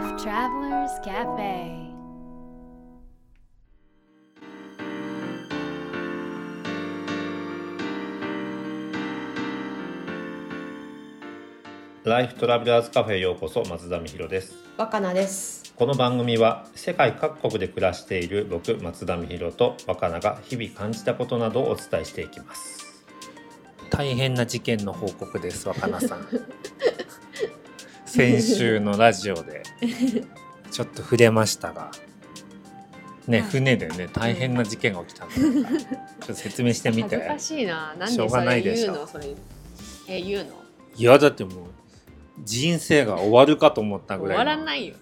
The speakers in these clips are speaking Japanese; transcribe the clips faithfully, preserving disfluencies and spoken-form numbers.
Life Travelers Cafe。 ライフトラベラーズカフェへようこそ。松田美弘です。 若菜です。 この番組は世界各国で暮らしている僕松田美弘と若菜が日々感じたことなどをお伝えしていきます。大変な事件の報告です。若菜さん先週のラジオでちょっと触れましたがね、船でね大変な事件が起きたんだから、うん、ちょっと説明してみて。 恥ずかしいな。なんでそれ言うの？それえ言うの？ いやだってもう人生が終わるかと思ったぐらい。 終わらないよ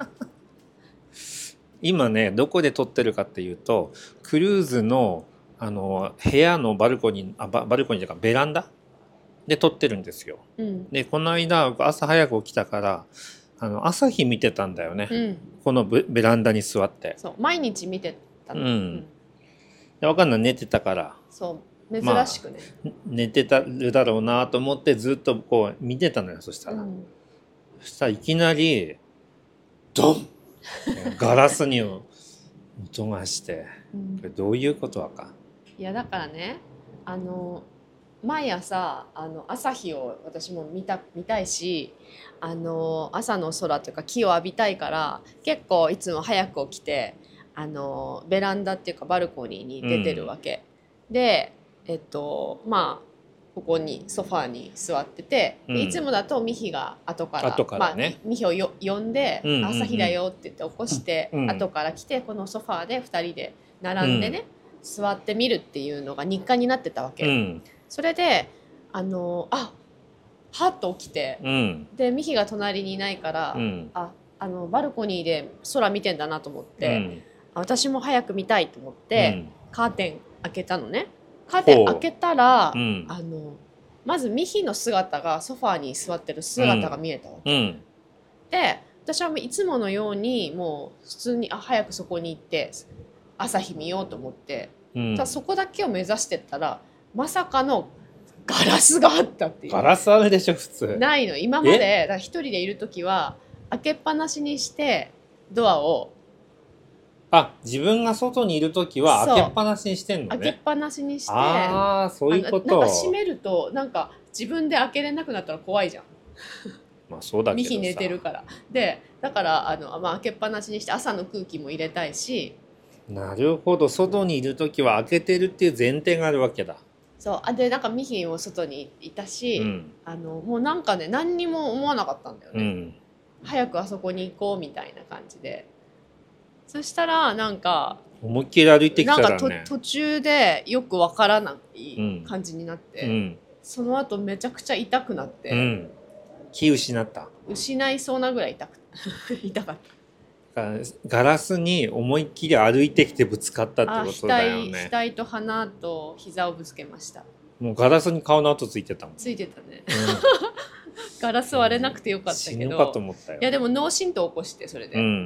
今ねどこで撮ってるかっていうと、クルーズのあの部屋のバルコニーあババルコニーというかベランダで撮ってるんですよ、うん、でこの間朝早く起きたからあの朝日見てたんだよね、うん、このベベランダに座って。 そう毎日見てたの、うん、 で分かんない、寝てたから。 そう珍しくね、 まあ、寝てたるだろうなと思ってずっとこう見てたのよ。そしたら、うん、そしたらいきなりドンガラスに音がして、うん、これどういうことはか。 いやだからね、あの毎朝あの朝日を私も見た見たいし、あの朝の空というか木を浴びたいから結構いつも早く起きてあのベランダっていうかバルコニーに出てるわけ、うん、でえっとまあここにソファーに座ってて、うん、いつもだとミヒが後から後からね、 まあ、ミヒをよ呼んで、うんうんうん、朝日だよって言って起こして、うん、後から来てこのソファーでふたりで並んでね、うん、座ってみるっていうのが日課になってたわけ、うん、それであのあはっと起きて、うん、でミヒが隣にいないから、うん、ああのバルコニーで空見てんだなと思って、うん、私も早く見たいと思って、うん、カーテン開けたのね。カーテン開けたら、うん、あのまずミヒの姿がソファーに座ってる姿が見えたわけ、うん、で私はいつものようにもう普通にあ早くそこに行って朝日見ようと思って、うん、ただそこだけを目指してったらまさかのガラスがあったっていう。 ガラスあるでしょ普通。 ないの。今までだ一人でいる時は開けっぱなしにしてドアをあ、自分が外にいるときは開けっぱなしにしてんのね。 開けっぱなしにして、 ああ、そういうこと。 なんか閉めるとなんか自分で開けれなくなったら怖いじゃん。 まあそうだけどさ。 ミヒ寝てるから。で、だからあの、まあ、開けっぱなしにして朝の空気も入れたいし。 なるほど、外にいるときは開けてるっていう前提があるわけだ。 そうあでなんかミヒも外にいたし、うん、あのもうなんかね何にも思わなかったんだよね、うん、早くあそこに行こうみたいな感じで。そしたらなんか思いっきり歩いてきたらね、 なんか途中でよくわからない感じになって、うん、その後めちゃくちゃ痛くなって、うん、 気失った。 失いそうなぐらい痛く痛かった。 ガラスに思いっきり歩いてきてぶつかったってことだよね。 額と鼻と膝をぶつけました。 もうガラスに顔の跡ついてたもん。 ついてたね、うん、ガラス割れなくてよかったけど、死ぬかと思ったよ。 いやでも脳震盪起こしてそれで、うん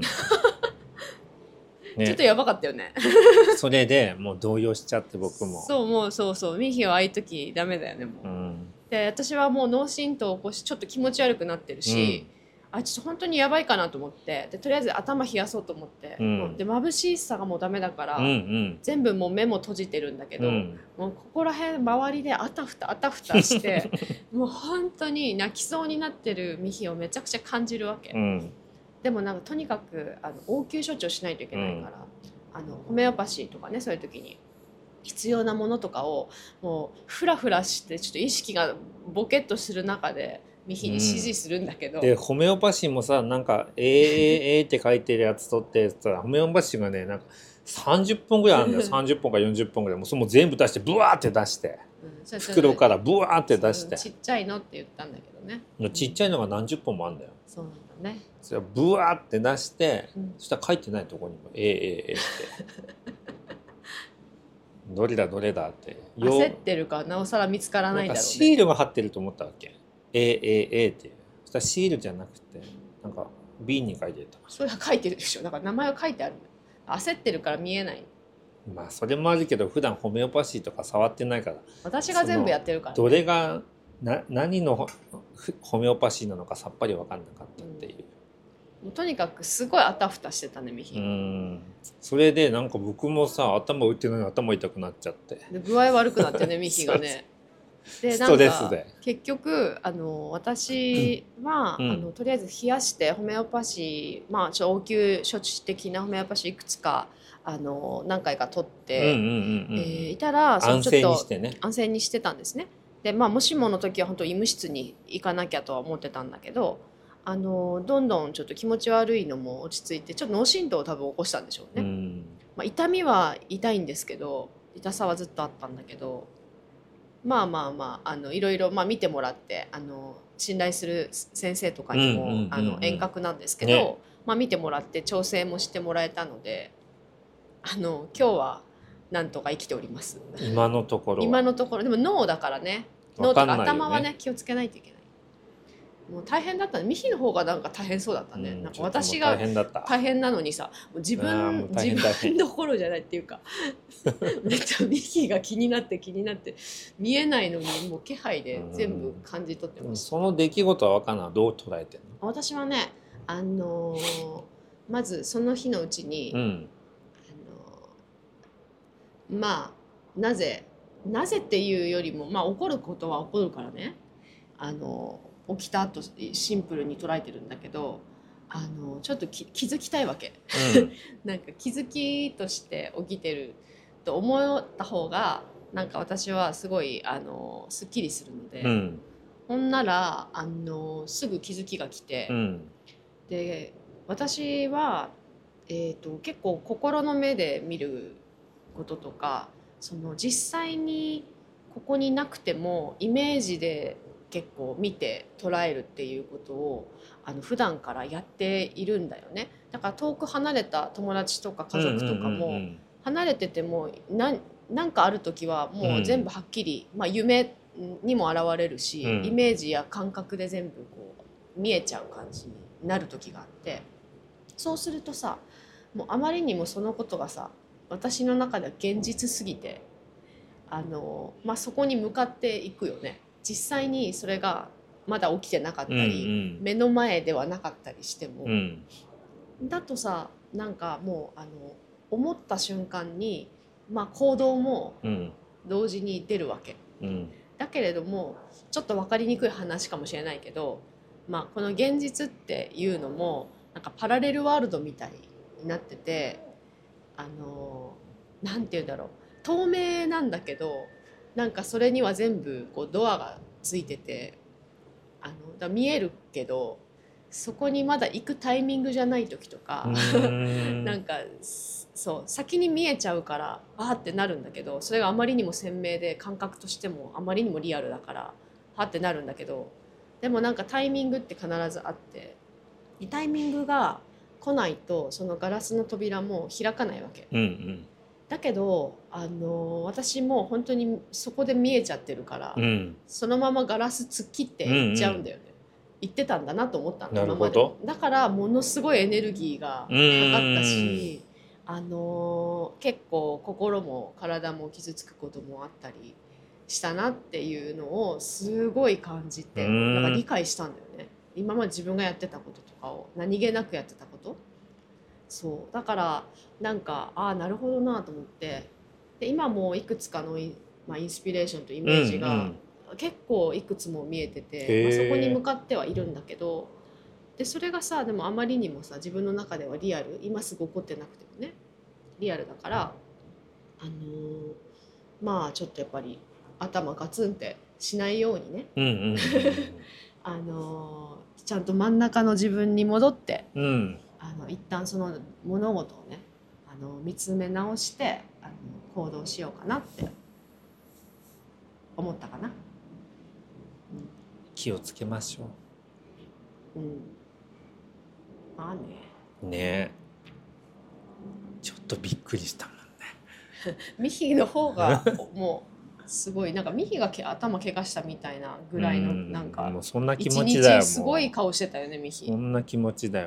ね、ちょっとやばかったよねそれでもう動揺しちゃって僕も。 そうもうそうそうミヒはああいう時ダメだよねもう、うん、で私はもう脳震盪起こしちょっと気持ち悪くなってるし、うん、あちょっと本当にやばいかなと思ってでとりあえず頭冷やそうと思って、うん、で眩しさがもうダメだから、うんうん、全部もう目も閉じてるんだけど、うん、もうここら辺周りであたふたあたふたしてもう本当に泣きそうになってるミヒをめちゃくちゃ感じるわけ、うん、でもなんかとにかくあの応急処置をしないといけないから、うん、あのホメオパシーとかねそういう時に必要なものとかをもうフラフラしてちょっと意識がボケっとする中でミヒに指示するんだけど、うん、 でホメオパシーもさなんか「えー、えー、って書いてるやつ取ってさホメオパシーがねなんかさんじゅっぽんぐらいあるんだよさんじゅっぽんかよんじゅっぽんぐらいもうそれも全部出してブワーって出して、うん、袋からブワーって出してちっちゃいのって言ったんだけどねちっちゃいのが何十本もあるんだよ。 そうなんだね。 それブワーって出して、うん、そしたら書いてないところにも「えー、えー、えー、ってどれだどれだって焦ってるからなおさら見つからないんだろうね。 シールが貼ってると思ったわけ。えー、えー、えー、ってそしたらシールじゃなくてなんか瓶に書いてた。 それは書いてるでしょ。だから名前が書いてある。焦ってるから見えない。 まあそれもあるけど普段ホメオパシーとか触ってないから私が全部やってるから、ね、 どれがな何のホメオパシーなのかさっぱり分かんなかったっていう、 うもうとにかくすごいあたふたしてたねミヒ。 うん、それでなんか僕もさ頭打ってないのに頭痛くなっちゃってで具合悪くなってねミヒがねでなんか結局あの私は、うん、あのとりあえず冷やしてホメオパシー、まあ、ちょ応急処置的なホメオパシーいくつかあの何回か取っていたらそのちょっと安静にしてね安静にしてたんですね。で、まあ、もしもの時は本当医務室に行かなきゃとは思ってたんだけどあのどんどんちょっと気持ち悪いのも落ち着いてちょっと脳震盪を多分起こしたんでしょうね。うん、まあ、痛みは痛いんですけど痛さはずっとあったんだけどまあまあまああのいろいろ、まあ、見てもらってあの信頼する先生とかにも、うんうんうんうん、あの遠隔なんですけど、ねまあ、見てもらって調整もしてもらえたのであの今日はなんとか生きております。 今のところ今のところでも脳だからね脳とか頭はね気をつけないといけない。もう大変だったね。ミヒの方がなんか大変そうだったね。うん、なんか私が大変なのにさ、もう自分自分どころじゃないっていうか、めっちゃミヒが気になって気になって見えないのにもう気配で全部感じ取ってました。 その出来事は分かんない。どう捉えてんの？ 私はね、あのー、まずその日のうちに、うん、あのー、まあなぜなぜっていうよりもまあ怒ることは起こるからね。あのー。起きた後シンプルに捉えてるんだけどあのちょっと気づきたいわけ、うん、なんか気づきとして起きてると思った方がなんか私はすごいあのすっきりするので、うん、ほんならあのすぐ気づきが来て、うん、で私は、えーと、結構心の目で見ることとかその実際にここになくてもイメージで結構見て捉えるっていうことをあの普段からやっているんだよね。だから遠く離れた友達とか家族とかも離れてても何なんかある時はもう全部はっきり、まあ、夢にも現れるし、イメージや感覚で全部こう見えちゃう感じになる時があってそうするとさもうあまりにもそのことがさ私の中では現実すぎてあの、まあ、そこに向かっていくよね。実際にそれがまだ起きてなかったり、うんうん、目の前ではなかったりしても、うん、だとさなんかもうあの思った瞬間に、まあ、行動も同時に出るわけ、うん、だけれどもちょっと分かりにくい話かもしれないけど、まあ、この現実っていうのもなんかパラレルワールドみたいになっててあのなんて言うんだろう透明なんだけどなんかそれには全部こうドアがついててあのだ見えるけどそこにまだ行くタイミングじゃない時とかなんかそう先に見えちゃうからあーってなるんだけどそれがあまりにも鮮明で感覚としてもあまりにもリアルだからはってなるんだけどでもなんかタイミングって必ずあってタイミングが来ないとそのガラスの扉も開かないわけ。うんうんだけどあの私も本当にそこで見えちゃってるから、うん、そのままガラス突っ切っていっちゃうんだよね、うんうん、言ってたんだなと思ったの今までだからものすごいエネルギーがかかったし、あの結構心も体も傷つくこともあったりしたなっていうのをすごい感じてなんか理解したんだよね。今まで自分がやってたこととかを何気なくやってたことそうだからなんかああなるほどなと思ってで今もいくつかのイン、まあ、インスピレーションとイメージが結構いくつも見えてて、うんうんまあ、そこに向かってはいるんだけどでそれがさでもあまりにもさ自分の中ではリアル今すぐ起こってなくてもねリアルだからあのー、まあちょっとやっぱり頭ガツンってしないようにね、うんうんうん、あのー、ちゃんと真ん中の自分に戻って、うんあの一旦その物事をねあの見つめ直してあの行動しようかなって思ったかな、うん、 気をつけましょううんまあねねえちょっとびっくりしたもんねミヒの方がもうすごいなんかミヒがけ頭怪我したみたいなぐらいのなんかもうそんな気持ちだよ。 一日すごい顔してたよねミヒ。 そんな気持ちだよ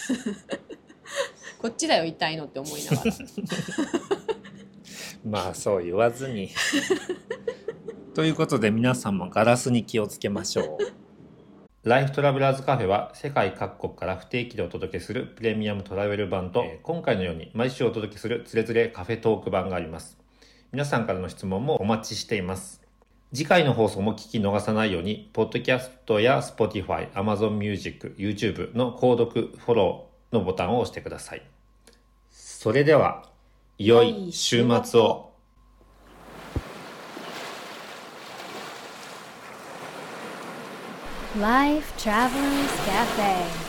こっちだよ痛いのって思いながらまあそう言わずにということで皆さんもガラスに気をつけましょうライフトラベラーズカフェは世界各国から不定期でお届けするプレミアムトラベル版と、えー、今回のように毎週お届けするつれづれカフェトーク版があります。皆さんからの質問もお待ちしています。次回の放送も聞き逃さないように、ポッドキャストや Spotify、Amazon Music、YouTube の購読、フォローのボタンを押してください。それでは、良い週末を。 Life Travelers Cafe